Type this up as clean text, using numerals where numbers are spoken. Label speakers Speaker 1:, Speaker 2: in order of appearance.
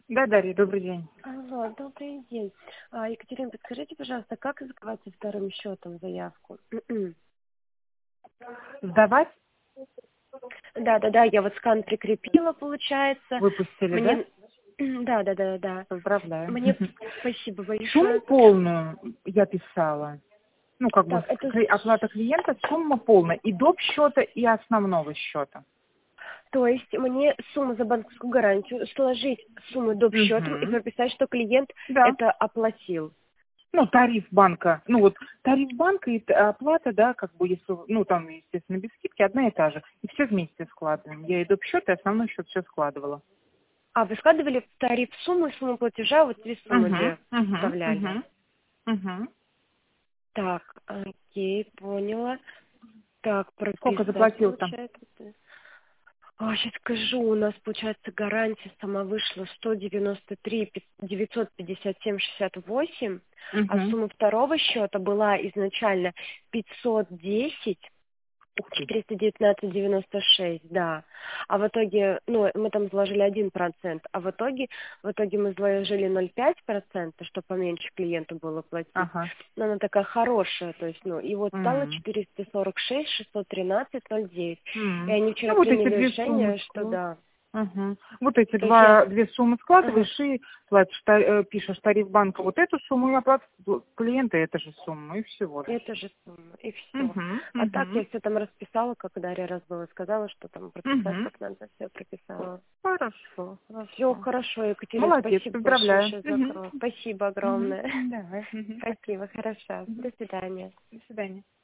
Speaker 1: Да, Дарья, добрый день.
Speaker 2: Алло, добрый день. Екатерина, подскажите, пожалуйста, как закрывать со вторым счетом заявку?
Speaker 1: Сдавать
Speaker 2: Да, я вот скан прикрепила, получается.
Speaker 1: выпустили, да?
Speaker 2: Мне... Да.
Speaker 1: Поздравляю.
Speaker 2: Мне спасибо
Speaker 1: Сумму
Speaker 2: большое.
Speaker 1: полную я писала. Ну, как бы
Speaker 2: Так, это...
Speaker 1: оплата клиента, сумма полная. И доп. Счета, и основного счета.
Speaker 2: То есть мне сумму за банковскую гарантию сложить сумму доп. Счетом и
Speaker 1: Угу.
Speaker 2: прописать, что клиент
Speaker 1: Да.
Speaker 2: это оплатил.
Speaker 1: Ну, тариф банка. Ну, вот тариф банка и оплата, да, как бы, если, ну, там, естественно, без скидки, одна и та же. И все вместе складываем. Я и доп. Счет, и основной счет все складывала.
Speaker 2: А вы складывали в тариф сумму и сумму платежа, вот три суммы две вставляли?
Speaker 1: Угу.
Speaker 2: Так, окей, поняла. Так,
Speaker 1: Сколько
Speaker 2: прописать,
Speaker 1: заплатил там?
Speaker 2: получается. Сейчас скажу, у нас, получается, гарантия сама вышла 193 957,68, а
Speaker 1: Угу.
Speaker 2: сумма второго счета была изначально 510
Speaker 1: Ух ты.
Speaker 2: 319,96, да. А в итоге, ну, мы там заложили 1%, а в итоге мы заложили 0,5%, чтобы поменьше клиенту было платить.
Speaker 1: Ага.
Speaker 2: Но она такая хорошая, то есть, ну, и вот стало
Speaker 1: М.
Speaker 2: 446, 613,09. И
Speaker 1: М.
Speaker 2: они
Speaker 1: Ну,
Speaker 2: вчера
Speaker 1: вот эти
Speaker 2: приняли
Speaker 1: две суммы
Speaker 2: решение, что
Speaker 1: склад.
Speaker 2: да.
Speaker 1: Ага. Вот эти
Speaker 2: То есть я...
Speaker 1: две суммы
Speaker 2: Ага.
Speaker 1: складываешь и платишь, пишешь тариф банка вот эту сумму и оплата клиента эту же сумму, и всего.
Speaker 2: Это же сумма, и все.
Speaker 1: Угу,
Speaker 2: А так
Speaker 1: угу,
Speaker 2: я все там расписала, как Дарья раз была сказала, что там прописать,
Speaker 1: угу.
Speaker 2: как надо, все прописала.
Speaker 1: Хорошо,
Speaker 2: Все
Speaker 1: хорошо.
Speaker 2: хорошо, Екатерина,
Speaker 1: Молодец,
Speaker 2: спасибо
Speaker 1: поздравляю.
Speaker 2: большое за
Speaker 1: Угу,
Speaker 2: кровь. Спасибо
Speaker 1: угу.
Speaker 2: огромное.
Speaker 1: Давай. Угу.
Speaker 2: Спасибо, хорошо. До свидания.
Speaker 1: До свидания.